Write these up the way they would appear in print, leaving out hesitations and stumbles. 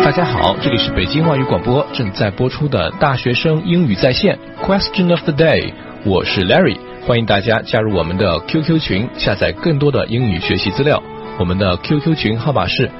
大家好，这里是北京外语广播正在播出的大学生英语在线 Question of the Day， 我是 Larry， 欢迎大家加入我们的 QQ 群，下载更多的英语学习资料。我们的 QQ 群号码是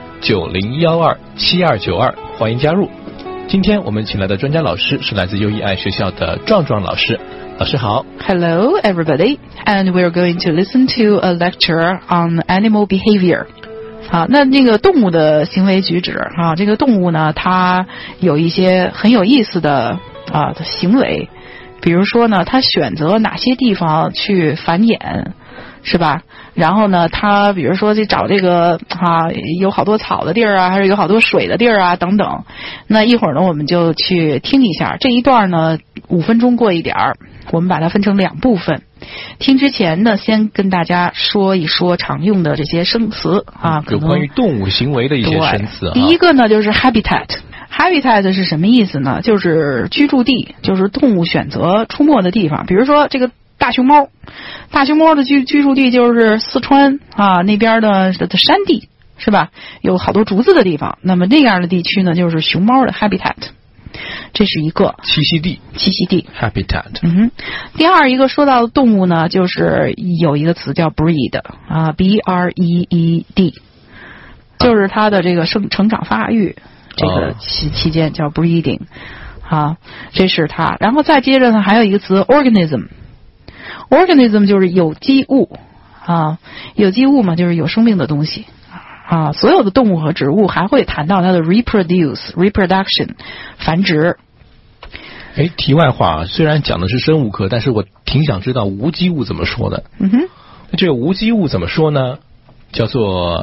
90127292，欢迎加入。今天我们请来的专家老师是来自优一爱学校的壮壮老师。老师好。 Hello everybody, and we're going to listen to a lecture on animal behavior。 好，那这个动物的行为举止啊，这个动物呢，它有一些很有意思的行为，比如说呢，它选择哪些地方去繁衍，是吧？然后呢，它比如说去找这个有好多草的地儿啊，还是有好多水的地儿啊等等。那一会儿呢，我们就去听一下这一段呢，5分钟过一点儿，我们把它分成2部分。听之前呢，先跟大家说一说常用的这些生词啊， 有关于动物行为的一些生词。 第一个呢就是 habitat。habitat 是什么意思呢？就是居住地，就是动物选择出没的地方。比如说这个大熊猫的居住地就是四川那边的山地，是吧？有好多竹子的地方，那么那样的地区呢，就是熊猫的 habitat。这是一个栖息地 habitat。 第二一个说到的动物呢，就是有一个词叫 breed breed， 就是它的这个成长发育这个期间叫 breeding 这是它。然后再接着呢，还有一个词 organism 就是有机物有机物嘛，就是有生命的东西所有的动物和植物，还会谈到它的 reproduction 繁殖。 题外话，虽然讲的是生物课，但是我挺想知道无机物怎么说的。那这个无机物怎么说呢？叫做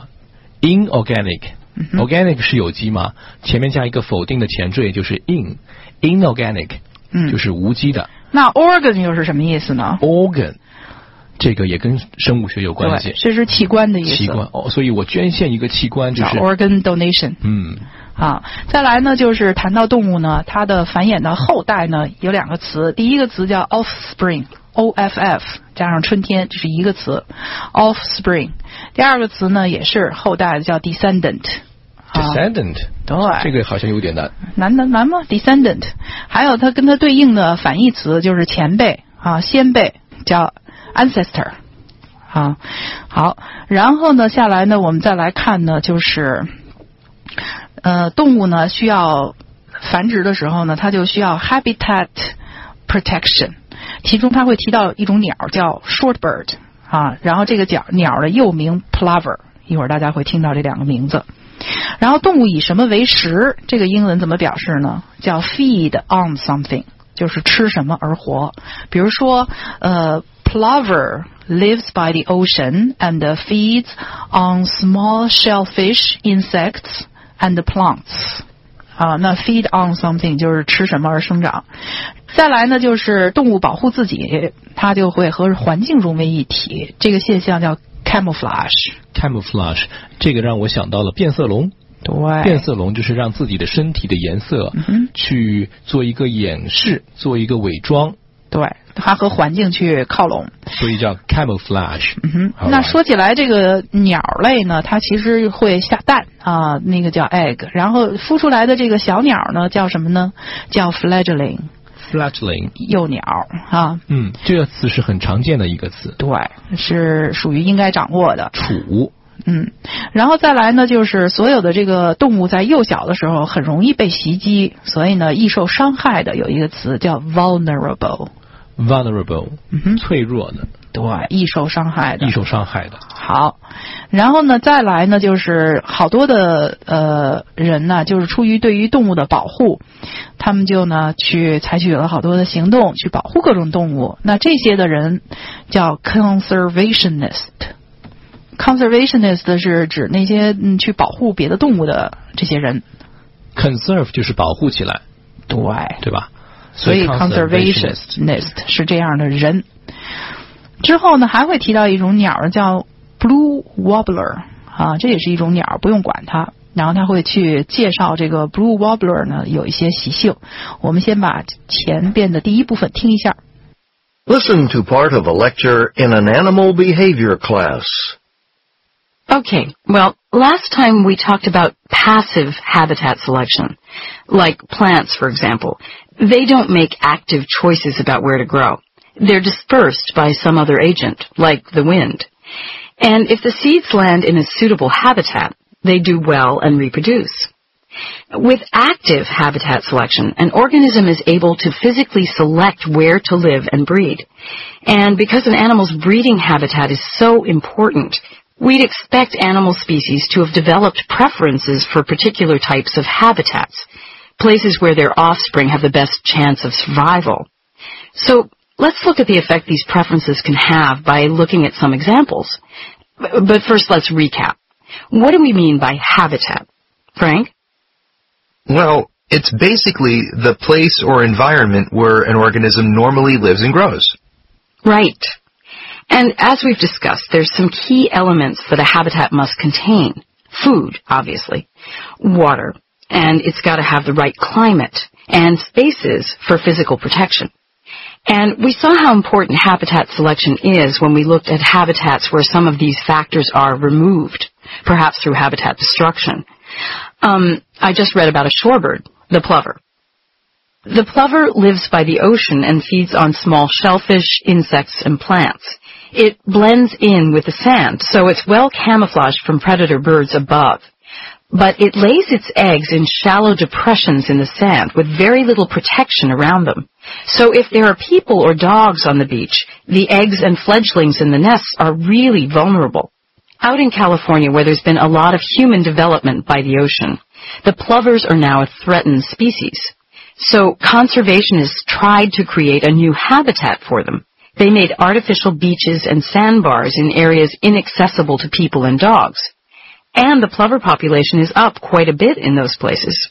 inorganic。organic 是有机嘛，前面加一个否定的前缀就是 inorganic，就是无机的。 那 organ 又是什么意思呢？ organ这个也跟生物学有关系， 这是器官的意思。 器官所以我捐献一个器官就是 organ donation。再来呢，就是谈到动物呢，它的繁衍的后代呢，有2个词。第一个词叫 offspring， OFF 加上春天，这是一个词 offspring。第二个词呢，也是后代的，叫 descendant。 对，这个好像有点难吗 descendant。 还有它跟它对应的反义词就是前辈先辈，叫ancestor。 好，然后呢，下来呢，我们再来看呢，就是动物呢需要繁殖的时候呢，它就需要 habitat protection。 其中它会提到一种鸟叫 shortbird 然后这个鸟的又名 plover， 一会儿大家会听到这2个名字。然后动物以什么为食，这个英文怎么表示呢？叫 feed on something， 就是吃什么而活。比如说plover lives by the ocean and feeds on small shellfish, insects and plants。那 feed on something 就是吃什么而生长。再来呢，就是动物保护自己，它就会和环境融为一体，这个现象叫 camouflage。 这个让我想到了变色龙。 对， 变色龙就是让自己的身体的颜色去做一个掩饰，做一个伪装。 对，它和环境去靠拢， 所以叫 camouflage。 那说起来，这个鸟类呢，它其实会下蛋那个叫 egg， 然后孵出来的这个小鸟呢，叫什么呢？叫 fledgling， 幼鸟这个词是很常见的一个词。 对，是属于应该掌握的。 雏。 然后再来呢，就是所有的这个动物在幼小的时候很容易被袭击，所以呢，易受伤害的有一个词叫 vulnerable。脆弱的。 对，易受伤害的。好，然后呢，再来呢，就是好多的人呢，就是出于对于动物的保护，他们就呢去采取了好多的行动去保护各种动物。那这些的人叫 conservationist。conservationist 是指那些去保护别的动物的这些人。 conserve 就是保护起来。对吧？ 所以 conservationist 是这样的人。之后呢，还会提到一种鸟叫 blue warbler 这也是一种鸟，不用管它。然后他会去介绍这个 blue warbler 呢有一些习性。我们先把前边的第一部分听一下。 Listen to part of a lecture in an animal behavior class. Okay, well, last time we talked about passive habitat selection, like plants, for example. They don't make active choices about where to grow. They're dispersed by some other agent, like the wind. And if the seeds land in a suitable habitat, they do well and reproduce. With active habitat selection, an organism is able to physically select where to live and breed. And because an animal's breeding habitat is so important, we'd expect animal species to have developed preferences for particular types of habitats, places where their offspring have the best chance of survival. So let's look at the effect these preferences can have by looking at some examples. But first, let's recap. What do we mean by habitat? Frank? Well, it's basically the place or environment where an organism normally lives and grows. Right. And as we've discussed, there's some key elements that a habitat must contain. Food, obviously, water, and it's got to have the right climate, and spaces for physical protection. And we saw how important habitat selection is when we looked at habitats where some of these factors are removed, perhaps through habitat destruction. I just read about a shorebird, the plover. The plover lives by the ocean and feeds on small shellfish, insects, and plants. It blends in with the sand, so it's well camouflaged from predator birds above. But it lays its eggs in shallow depressions in the sand with very little protection around them. So if there are people or dogs on the beach, the eggs and fledglings in the nests are really vulnerable. Out in California, where there's been a lot of human development by the ocean, the plovers are now a threatened species. So conservationists tried to create a new habitat for them. They made artificial beaches and sandbars in areas inaccessible to people and dogs. And the plover population is up quite a bit in those places.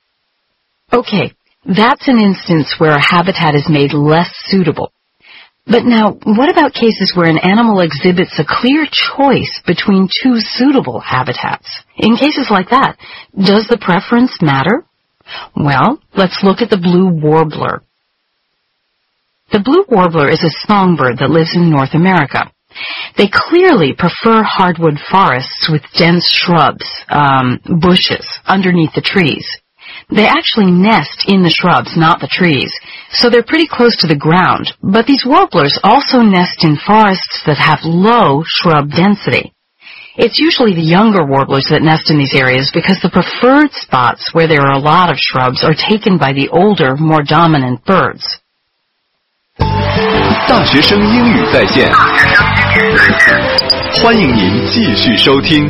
Okay, that's an instance where a habitat is made less suitable. But now, what about cases where an animal exhibits a clear choice between two suitable habitats? In cases like that, does the preference matter? Well, let's look at the blue warbler. The blue warbler is a songbird that lives in North America. They clearly prefer hardwood forests with dense shrubs, bushes, underneath the trees. They actually nest in the shrubs, not the trees, so they're pretty close to the ground. But these warblers also nest in forests that have low shrub density. It's usually the younger warblers that nest in these areas because the preferred spots where there are a lot of shrubs are taken by the older, more dominant birds. 大学生英语在线，欢迎您继续收听。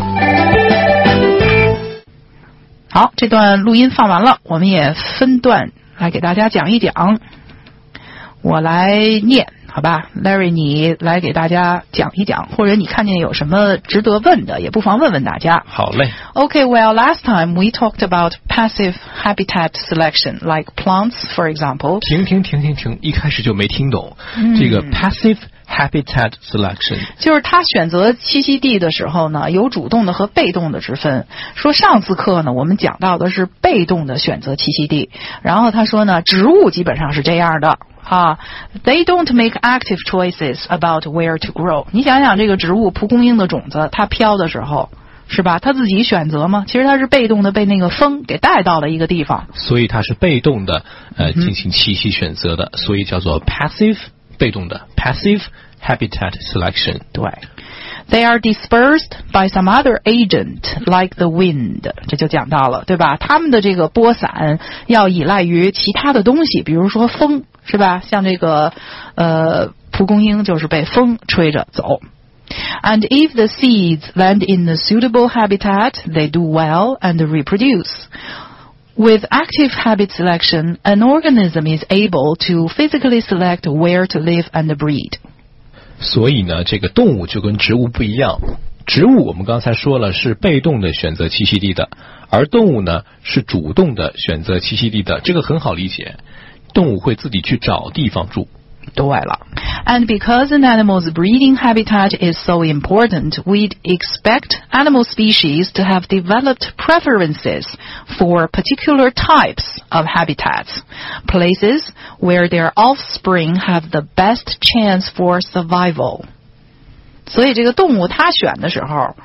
好，这段录音放完了，我们也分段来给大家讲一讲。我来念，好吧 ，Larry， 你来给大家讲一讲，或者你看见有什么值得问的，也不妨问问大家。 好嘞。 Okay, well, last time we talked about passive habitat selection, like plants, for example. 停，一开始就没听懂。这个 passive habitat selection 就是他选择栖息地的时候呢，有主动的和被动的之分。说上次课呢，我们讲到的是被动的选择栖息地，然后他说呢，植物基本上是这样的。They don't make active choices about where to grow. 你想想这个植物蒲公英的种子，它飘的时候，是吧？它自己选择吗？其实它是被动的被那个风给带到了一个地方。 所以它是被动的进行栖息选择的，所以叫做 passive 被动的 passive habitat selection. 对。They are dispersed by some other agent, like the wind. 这就讲到了，对吧？它们的这个播散要依赖于其他的东西，比如说风，是吧？像这个蒲公英就是被风吹着走。And if the seeds land in a suitable habitat, they do well and reproduce. With active habit selection, an organism is able to physically select where to live and breed. 所以呢，这个动物就跟植物不一样。植物我们刚才说了是被动的选择栖息地的，而动物呢是主动的选择栖息地的。这个很好理解，动物会自己去找地方住。 对了。And because an animal's breeding habitat is so important, we'd expect animal species to have developed preferences for particular types of habitats, places where their offspring have the best chance for survival. 所以这个动物它选的时候，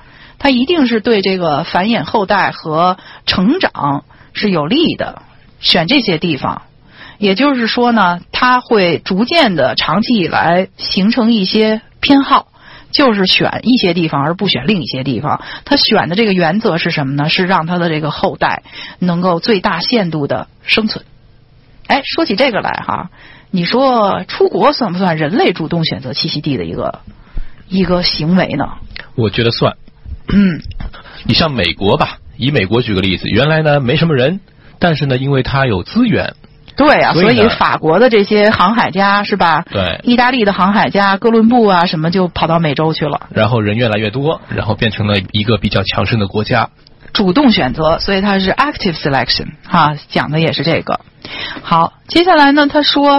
它一定是对这个繁衍后代和成长是有利的，选这些地方。也就是说呢，它会逐渐的长期以来形成一些偏好，就是选一些地方而不选另一些地方。它选的这个原则是什么呢？是让它的这个后代能够最大限度的生存。哎，说起这个来哈，你说出国算不算人类主动选择栖息地的一个行为呢？ 我觉得算。你像美国吧，以美国举个例子，原来呢没什么人，但是呢因为它有资源。 对啊，所以法国的这些航海家是吧？ 对， 意大利的航海家哥伦布啊什么就跑到美洲去了， 然后人越来越多，然后变成了一个比较强盛的国家。 主动选择，所以它是 active selection 哈，讲的也是这个。好，接下来呢，他说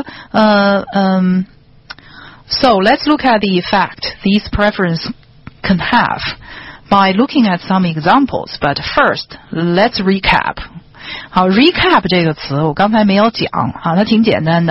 So let's look at the effect these preferences can have by looking at some examples. But first, let's recap. 好 ，recap 这个词我刚才没有讲啊，它挺简单的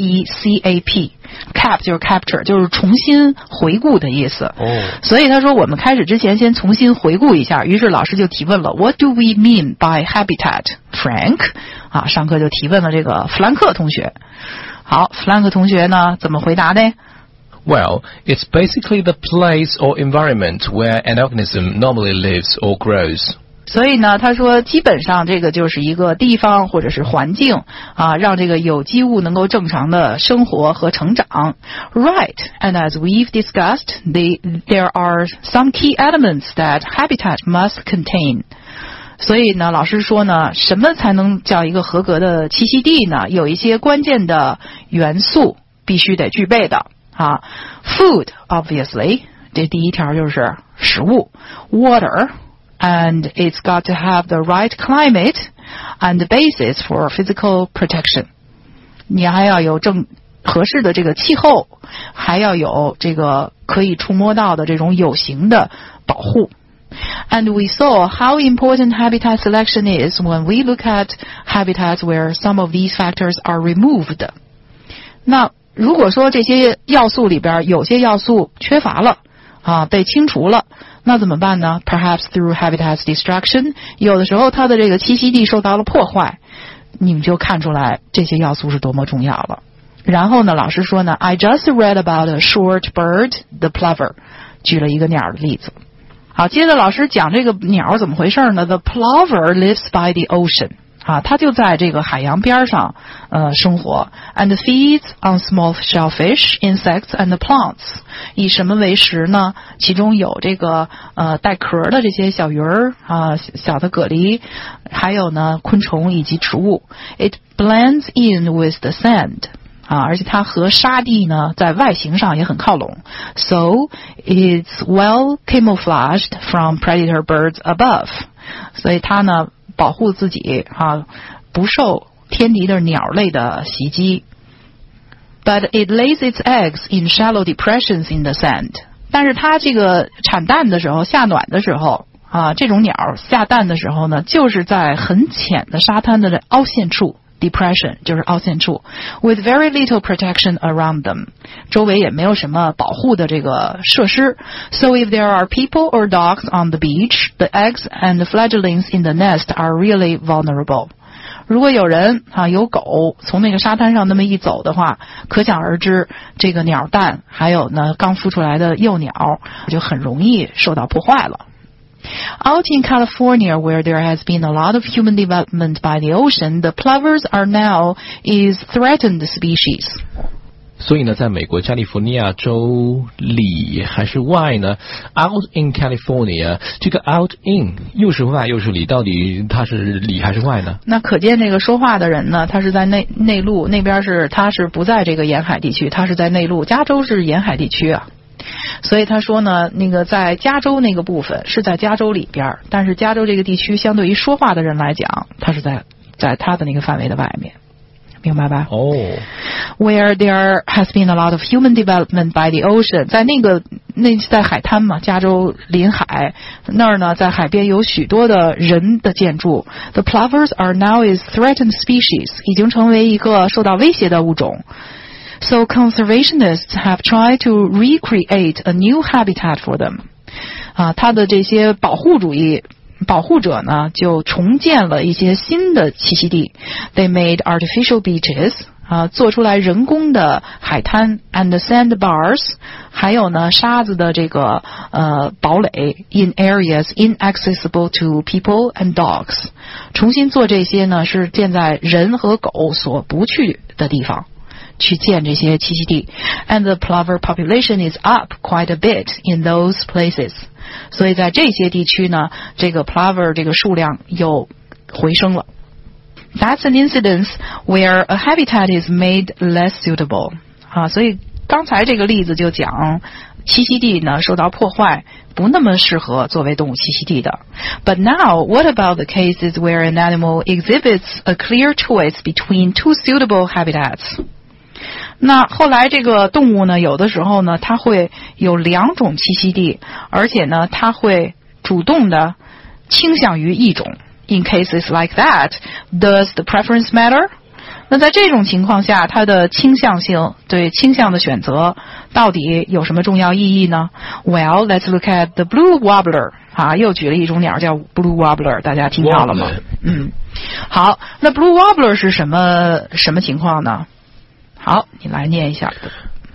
，recap，cap 就是 capture， 就是重新回顾的意思。所以他说我们开始之前先重新回顾一下，于是老师就提问了 ，What do we mean by habitat, Frank？ 啊，上课就提问了这个弗兰克同学。好，弗兰克同学呢怎么回答呢 ？Well, it's basically the place or environment where an organism normally lives or grows. 所以呢，他说基本上这个就是一个地方或者是环境啊，让这个有机物能够正常的生活和成长。Right, and as we've discussed, there are some key elements that habitat must contain. 所以呢，老师说呢，什么才能叫一个合格的栖息地呢？有一些关键的元素必须得具备的啊。Food, obviously, 这第一条就是食物。Water.And it's got to have the right climate and the basis for physical protection. 你还要有合适的这个气候，还要有这个可以触摸到的这种有形的保护。And we saw how important habitat selection is when we look at habitats where some of these factors are removed. 那如果说这些要素里边有些要素缺乏了啊，被清除了，那怎么办呢？ Perhaps through habitat destruction， 有的时候它的这个栖息地受到了破坏，你们就看出来这些要素是多么重要了。然后呢，老师说呢 I just read about a short bird, the plover， 举了一个鸟的例子。好，接着老师讲这个鸟怎么回事呢？ The plover lives by the ocean。啊，它就在这个海洋边上生活 and feeds on small shellfish, insects and plants. 以什么为食呢？其中有这个带壳的这些小鱼儿啊，小的蛤蜊，还有呢昆虫以及植物。It blends in with the sand. 啊，而且它和沙地呢在外形上也很靠拢 ，so it's well camouflaged from predator birds above. 所以它呢保护自己不受天敌的鸟类的袭击。But it lays its eggs in shallow depressions in the sand. 但是它这个产蛋的时候，下卵的时候这种鸟下蛋的时候呢，就是在很浅的沙滩的凹陷处。Depression 就是凹陷处 with very little protection around them， 周围也没有什么保护的这个设施。So if there are people or dogs on the beach, the eggs and the fledglings in the nest are really vulnerable. 如果有人有狗从那个沙滩上那么一走的话，可想而知这个鸟蛋还有呢刚孵出来的幼鸟就很容易受到破坏了。Out in California, where there has been a lot of human development by the ocean, the plovers are now is threatened species. 所以呢，在美国加利福尼亚州里还是外呢 ？Out in California， 这个 out in 又是外又是里，到底它是里还是外呢？ 那可见这个说话的人呢，他是在内陆那边他是不在这个沿海地区，他是在内陆。加州是沿海地区啊。所以他说呢，那个在加州那个部分是在加州里边，但是加州这个地区相对于说话的人来讲，他是在他的那个范围的外面，明白吧？Where there has been a lot of human development by the ocean， 在海滩嘛，加州临海那儿呢，在海边有许多的人的建筑。The plovers are now is threatened species， 已经成为一个受到威胁的物种。So conservationists have tried to recreate a new habitat for them. 它的这些保护者呢，就重建了一些新的栖息地。They made artificial beaches， 做出来人工的海滩 and sandbars， 还有呢沙子的这个堡垒 in areas inaccessible to people and dogs。重新做这些呢，是建在人和狗所不去的地方。去建这些栖息地 ，and the plover population is up quite a bit in those places。所以在这些地区呢，这个 plover 这个数量又回升了。That's an incidence where a habitat is made less suitable。所以刚才这个例子就讲栖息地呢受到破坏，不那么适合作为动物栖息地的。But now, what about the cases where an animal exhibits a clear choice between two suitable habitats？那后来这个动物呢，有的时候呢，它会有两种栖息地，而且呢，它会主动的倾向于一种。In cases like that, does the preference matter? 那在这种情况下，它的倾向性，对倾向的选择，到底有什么重要意义呢 ？Well, let's look at the blue warbler。又举了一种鸟叫 blue warbler， 大家听到了吗？好，那 blue warbler 是什么情况呢？好，你来念一下。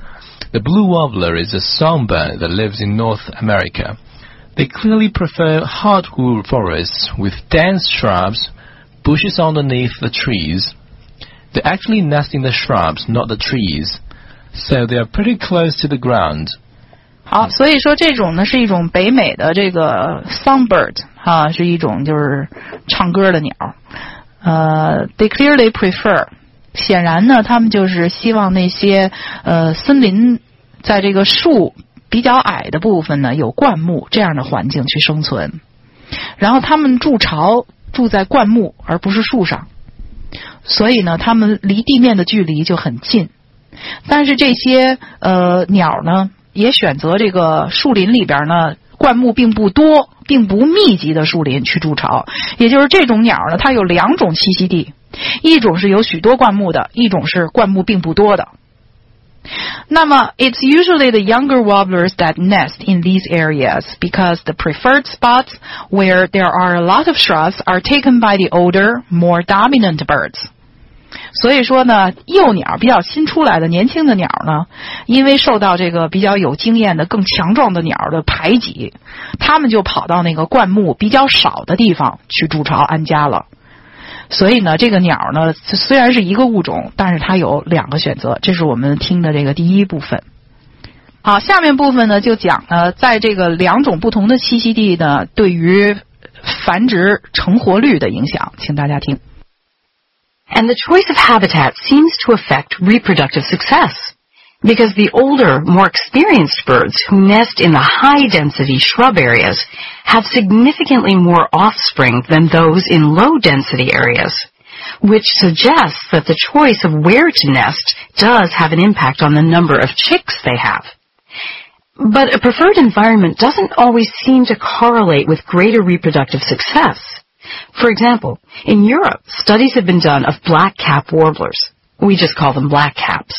The blue warbler is a songbird that lives in North America. They clearly prefer hardwood forests with dense shrubs, bushes underneath the trees. They actually nest in the shrubs, not the trees, so they are pretty close to the ground. 好，所以说这种呢是一种北美的这个 songbird， 是一种就是唱歌的鸟。They clearly prefer。显然呢，他们就是希望那些森林在这个树比较矮的部分呢有灌木这样的环境去生存，然后他们筑巢住在灌木而不是树上，所以呢他们离地面的距离就很近。但是这些鸟呢也选择这个树林里边呢灌木并不多并不密集的树林去筑巢，也就是这种鸟呢它有两种栖息地，一种是有许多灌木的，一种是灌木并不多的。那么 it's usually the younger warblers that nest in these areas because the preferred spots where there are a lot of shrubs are taken by the older, more dominant birds。所以说呢，幼鸟比较新出来的年轻的鸟呢，因为受到这个比较有经验的更强壮的鸟的排挤，它们就跑到那个灌木比较少的地方去筑巢安家了。所以呢，这个鸟呢虽然是一个物种，但是它有两个选择，这是我们听的这个第一部分。好，下面部分呢就讲呢，在这个两种不同的栖息地呢对于繁殖成活率的影响，请大家听。 And the choice of habitat seems to affect reproductive success, because the older, more experienced birds who nest in the high-density shrub areas have significantly more offspring than those in low-density areas, which suggests that the choice of where to nest does have an impact on the number of chicks they have. But a preferred environment doesn't always seem to correlate with greater reproductive success. For example, in Europe, studies have been done of black-cap warblers. We just call them blackcaps.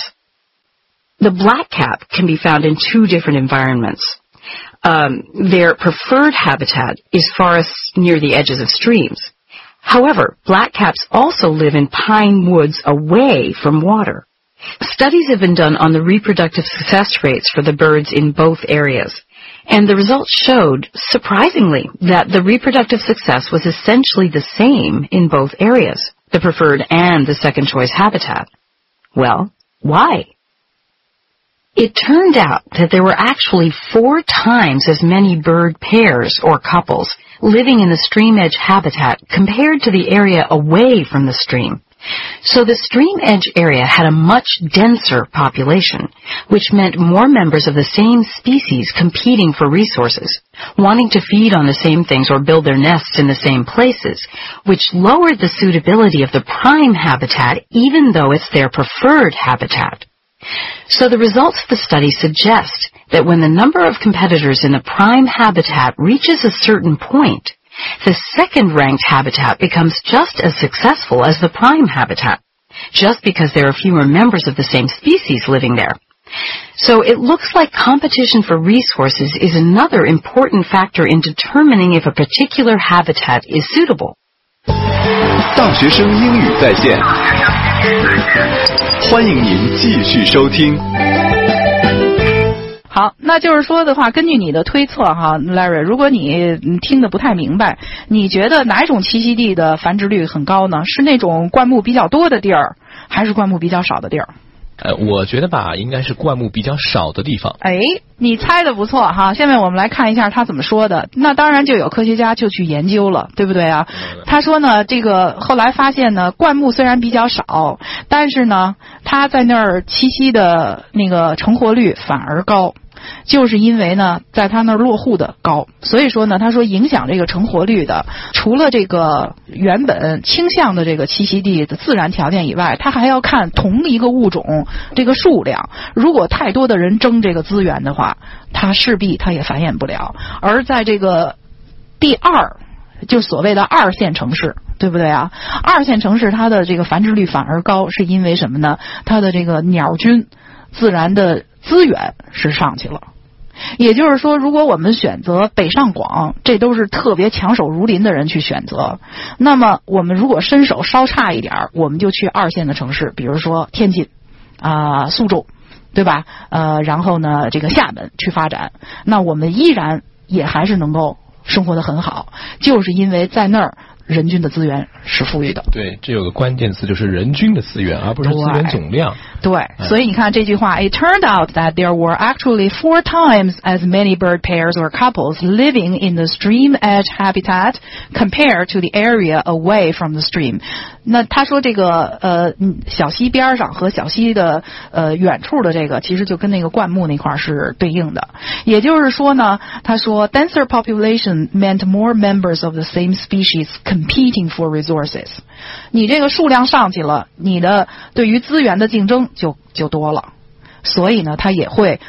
The blackcap can be found in two different environments. Their preferred habitat is forests near the edges of streams. However, blackcaps also live in pine woods away from water. Studies have been done on the reproductive success rates for the birds in both areas. And the results showed, surprisingly, that the reproductive success was essentially the same in both areas, the preferred and the second choice habitat. Well, why? It turned out that there were actually 4 times as many bird pairs or couples living in the stream edge habitat compared to the area away from the stream. So the stream edge area had a much denser population, which meant more members of the same species competing for resources, wanting to feed on the same things or build their nests in the same places, which lowered the suitability of the prime habitat even though it's their preferred habitat. So the results of the study suggest that when the number of competitors in the prime habitat reaches a certain point, the second-ranked habitat becomes just as successful as the prime habitat, just because there are fewer members of the same species living there. So it looks like competition for resources is another important factor in determining if a particular habitat is suitable. 大学生英语在线，欢迎您继续收听。 好，那就是说的话，根据你的推测哈 ，Larry， 如果你听得不太明白，你觉得哪种栖息地的繁殖率很高呢？是那种灌木比较多的地儿，还是灌木比较少的地儿？ 我觉得吧，应该是灌木比较少的地方。 哎，你猜的不错哈。下面我们来看一下他怎么说的。那当然就有科学家就去研究了，对不对啊？他说呢，这个后来发现呢，灌木虽然比较少，但是呢，它在那儿栖息的那个成活率反而高。就是因为呢，在他那儿落户的高，所以说呢，他说影响这个成活率的，除了这个原本倾向的这个栖息地的自然条件以外，他还要看同一个物种这个数量。如果太多的人争这个资源的话，它势必它也繁衍不了。而在这个第二，就所谓的二线城市，对不对啊？二线城市它的这个繁殖率反而高，是因为什么呢？它的这个鸟菌自然的资源是上去了。也就是说，如果我们选择北上广，这都是特别强手如林的人去选择。那么我们如果身手稍差一点，我们就去二线的城市，比如说天津苏州，对吧？然后呢，这个厦门去发展，那我们依然也还是能够生活得很好，就是因为在那儿人均的资源是富裕的。 对，这有个关键词就是人均的资源，而不是资源总量。 对，所以你看这句话 ，It turned out that there were actually 4 times as many bird pairs or couples living in the stream edge habitat compared to the area away from the stream。那他说这个小溪边上和小溪的远处的这个，其实就跟那个灌木那块是对应的。也就是说呢，他说 denser population meant more members of the same species competing for resources。你这个数量上去了，你的对于资源的竞争就多了，所以呢，它也会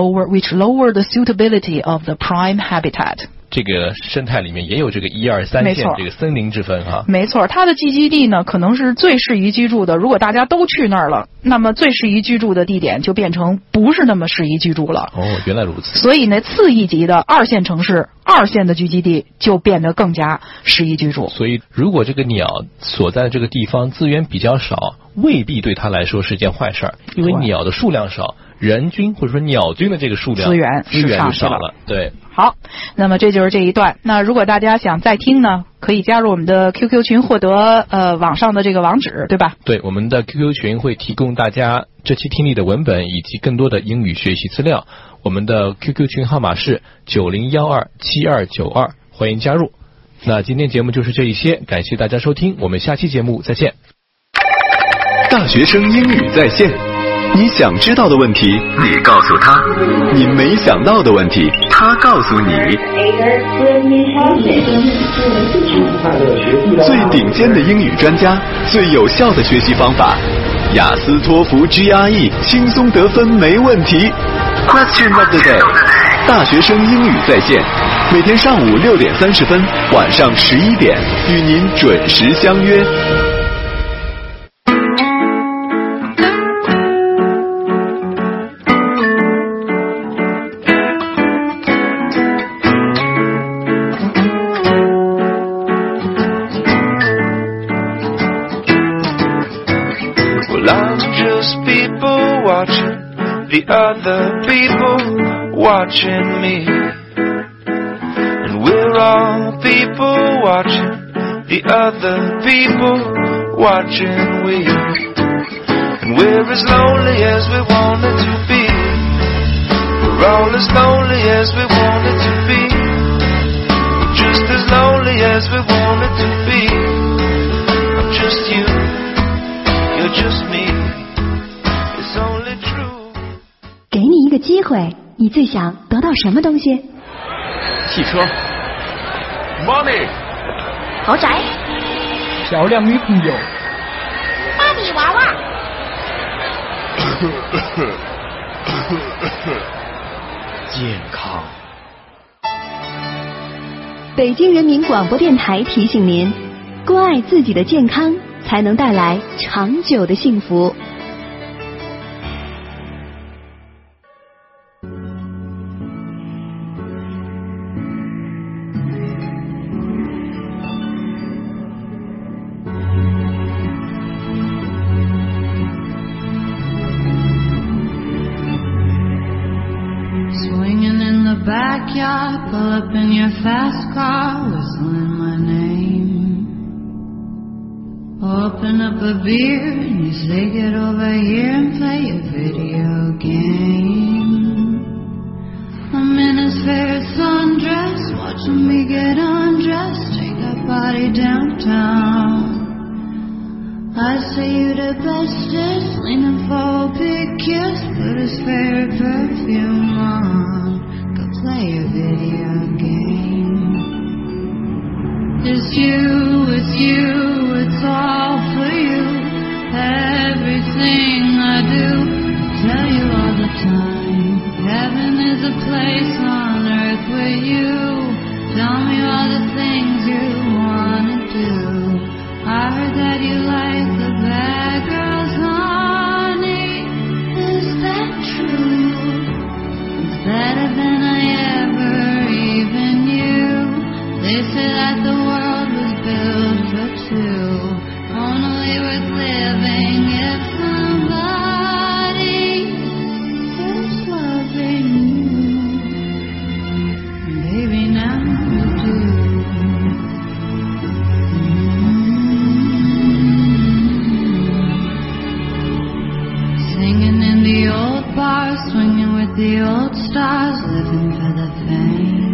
lower the suitability of the prime habitat。 这个生态里面也有这个1、2、3线这个森林之分哈。 没错，它的栖息地呢可能是最适宜居住的。如果大家都去那儿了，那么最适宜居住的地点就变成不是那么适宜居住了。 哦，原来如此。 所以呢，次一级的二线城市、二线的聚集地就变得更加适宜居住。 所以，如果这个鸟所在的这个地方资源比较少，未必对它来说是件坏事儿，因为鸟的数量少，人均或者说鸟均的这个数量资源就少了。对。 好，那么这就是这一段。那如果大家想再听呢，可以加入我们的 QQ 群，获得网上的这个网址，对吧？ 对，我们的 QQ 群会提供大家这期听力的文本以及更多的英语学习资料。我们的 QQ 群号码是90127292，欢迎加入。那今天节目就是这一些，感谢大家收听，我们下期节目再见。 大学生英语在线，你想知道的问题，你告诉他；你没想到的问题，他告诉你。最顶尖的英语专家，最有效的学习方法，雅思托福 GRE 轻松得分没问题。Question of the day， 大学生英语在线，每天上午6点30分，晚上11点，与您准时相约。 The other people watching me, and we're all people watching the other people watching we, and we're as lonely as we wanted to be, we're all as lonely as we wanted to be, just as lonely as we wanted to be. I'm just you, you're just me, it's only true. 给你一个机会，你最想得到什么东西？ 汽车 ，money， 豪宅， 漂亮女朋友， 芭比娃娃， 健康。 北京人民广播电台提醒您：关爱自己的健康，才能带来长久的幸福。 backyard, pull up in your fast car, whistling my name. Open up a beer and you say get over here and play a video game. I'm in his favorite sundress, watching me get undressed, take that body downtown. I say you the bestest, leaning for a big kiss, put his favorite perfume on, go play a video game. It's you, it's all for you. Everything I do, tell you all the time. Heaven is a place on earth with you. Tell me all the things you wanna do. I heard that you like the bad girls, honey. Is that true? It's better than I ever even knew. They say that the world was built for two, only worth living if somebody is loving you. Baby, now you do. Singing in the old bars, swinging with the old stars, living for the fame.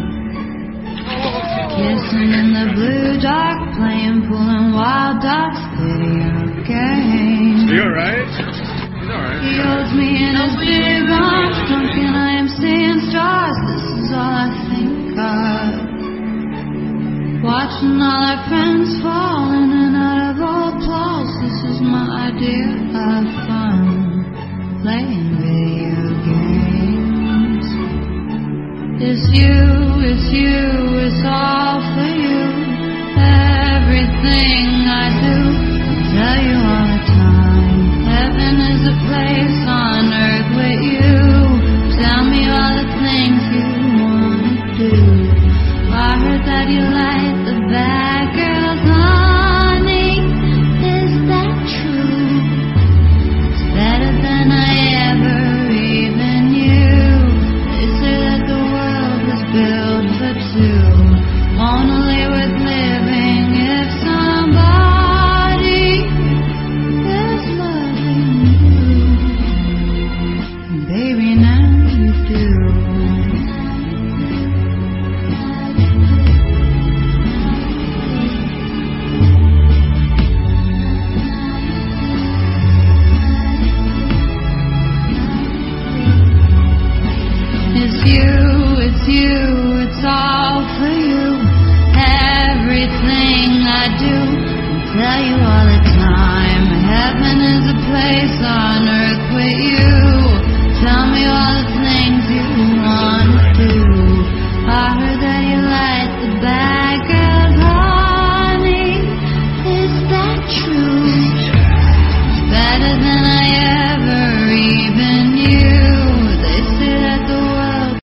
Kissing in the blue dark, playing pool and wild dogs, video games. You alright? He's alright. He holds me in his big arms, drunken I am seeing stars. This is all I think of. Watching all our friends fall in and out of old applause. This is my idea of fun, playing video games. It's you, it's all for you. Everything I do, tell you all the time. Heaven is a place on earth with you. Tell me all the things you wanna do. I heard that you like the bad girls, honey. Is that true? It's better than I ever even knew. They say that the world was built for two, only worth living if somebody is loving you. Baby, now you do. It's you, it's all for you. Everything I do, I tell you all the time. Heaven is a place on earth.